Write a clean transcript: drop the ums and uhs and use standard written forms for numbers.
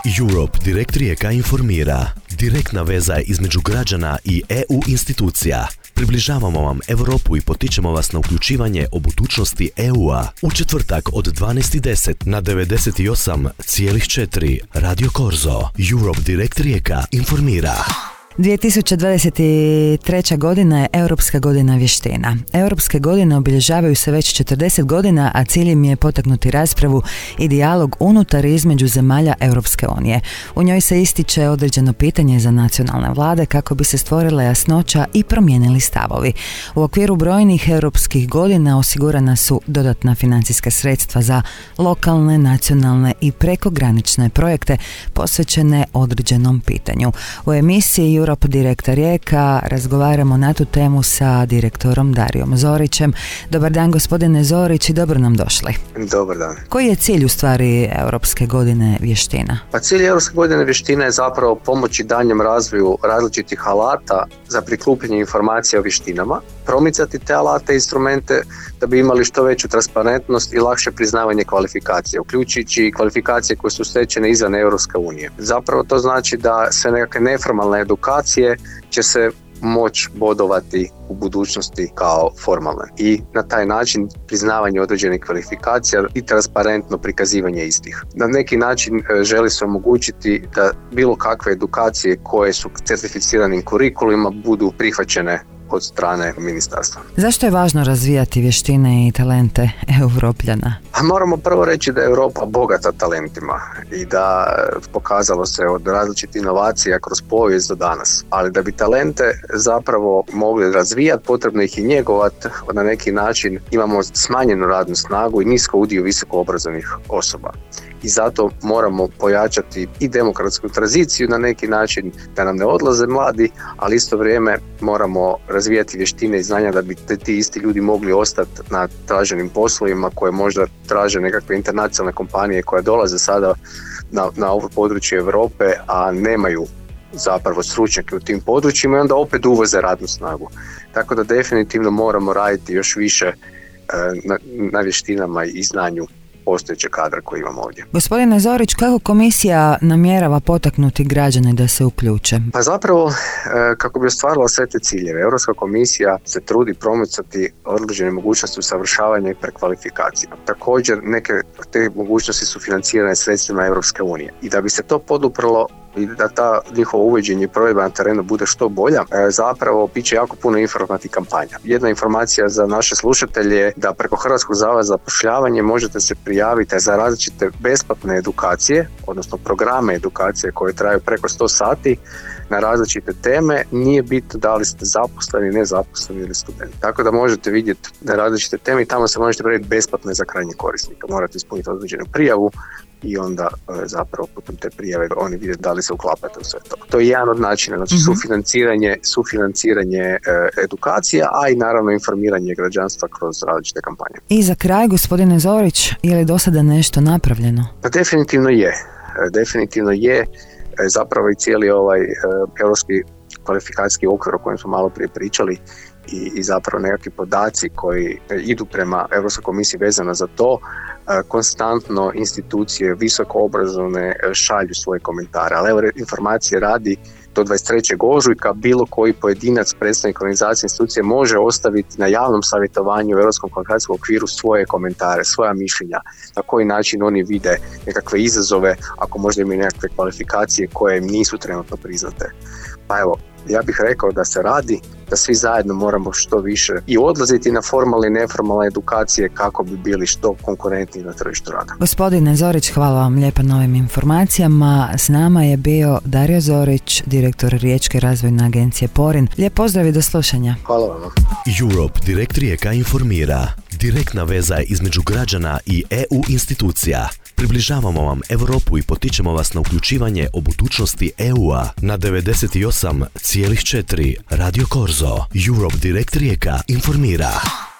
Europe Direct Rijeka informira. Direktna veza između građana i EU institucija. Približavamo vam Europu i potičemo vas na uključivanje o budućnosti EU-a. U četvrtak od 12:10 na 98,4 Radio Korzo. Europe Direct Rijeka informira. 2023. godina je Europska godina vještina. Europske godine obilježavaju se već 40 godina, a cilj im je potaknuti raspravu i dijalog unutar i između zemalja Europske unije. U njoj se ističe određeno pitanje za nacionalne vlade kako bi se stvorila jasnoća i promijenili stavovi. U okviru brojnih europskih godina osigurana su dodatna financijska sredstva za lokalne, nacionalne i prekogranične projekte posvećene određenom pitanju. U emisiji Europe Direct Rijeka razgovaramo na tu temu sa direktorom Darijom Zorićem. Dobar dan, gospodine Zorić, i dobro nam došli. Dobar dan. Koji je cilj u stvari Europske godine vještina? Pa cilj Europske godine vještina je zapravo pomoći daljnjem razvoju različitih alata za prikupljanje informacija o vještinama, promicati te alate i instrumente da bi imali što veću transparentnost i lakše priznavanje kvalifikacija, uključujući i kvalifikacije koje su stečene izvan Europske unije. Zapravo to znači da sve nekakve neformalne edukacije će se moći bodovati u budućnosti kao formalne i na taj način priznavanje određenih kvalifikacija i transparentno prikazivanje istih. Na neki način želi se omogućiti da bilo kakve edukacije koje su certificiranim kurikulima budu prihvaćene od strane ministarstva. Zašto je važno razvijati vještine i talente Europljana? Moramo prvo reći da je Europa bogata talentima i da pokazalo se od različitih inovacija kroz povijest do danas. Ali da bi talente zapravo mogli razvijati, potrebno ih i njegovati. Na neki način imamo smanjenu radnu snagu i nisko udio visoko obrazovanih osoba. I zato moramo pojačati i demokratsku tranziciju na neki način da nam ne odlaze mladi, ali isto vrijeme moramo razvijati vještine i znanja da bi ti isti ljudi mogli ostati na traženim poslovima koje možda traže nekakve internacionalne kompanije koje dolaze sada na ovo područje Europe, a nemaju zapravo stručnjake u tim područjima i onda opet uvoze radnu snagu. Tako da definitivno moramo raditi još više na vještinama i znanju postojeće kadra koji imamo ovdje. Gospodine Zorić, kako komisija namjerava potaknuti građane da se uključe? Pa zapravo, kako bi ostvarila sve te ciljeve, Europska komisija se trudi promicati određene mogućnosti usavršavanja i prekvalifikacija. Također, neke te mogućnosti su financirane sredstvima Europske unije. I da bi se to poduprlo i da ta njihovo uvođenje i provedba na terenu bude što bolja, zapravo bit će jako puno informativnih kampanja. Jedna informacija za naše slušatelje je da preko Hrvatskog zavoda za zapošljavanje možete se prijaviti za različite besplatne edukacije, odnosno programe edukacije koje traju preko 100 sati na različite teme. Nije bitno da li ste zaposleni, nezaposleni ili studenti. Tako da možete vidjeti na različite teme i tamo se možete prijaviti besplatno za krajnjeg korisnika. Morate ispuniti određenu prijavu i onda zapravo putem te prijave oni vide da li se uklapate u sve to. To je jedan od načina, znači sufinanciranje edukacija, a i naravno informiranje građanstva kroz različite kampanje. I za kraj, gospodine Zorić, je li do sada nešto napravljeno? Pa definitivno je. Zapravo i cijeli ovaj europski kvalifikacijski okvir o kojem smo malo prije pričali i zapravo nekakvi podaci koji idu prema Europskoj komisiji vezano za to, konstantno institucije visoko obrazovne šalju svoje komentare, ali evo informacije radi do 23. ožujka bilo koji pojedinac, predstavnik organizacije institucije može ostaviti na javnom savjetovanju u Europskom kvalifikacijskom okviru svoje komentare, svoja mišljenja, na koji način oni vide nekakve izazove ako možda imaju nekakve kvalifikacije koje im nisu trenutno priznate. Pa evo, ja bih rekao da se radi, da svi zajedno moramo što više i odlaziti na formalne i neformalne edukacije kako bi bili što konkurentniji na tržištu rada. Gospodine Zorić, hvala vam lijepa na ovim informacijama. S nama je bio Dario Zorić, direktor Riječke razvojne agencije Porin. Lijep pozdrav i do slušanja. Hvala vam. Europe Direct Rijeka informira. Direktna veza između građana i EU institucija. Približavamo vam Europu i potičemo vas na uključivanje o budućnosti EU-a na 98,4 Radio Korzo. Europe Direct Rijeka informira.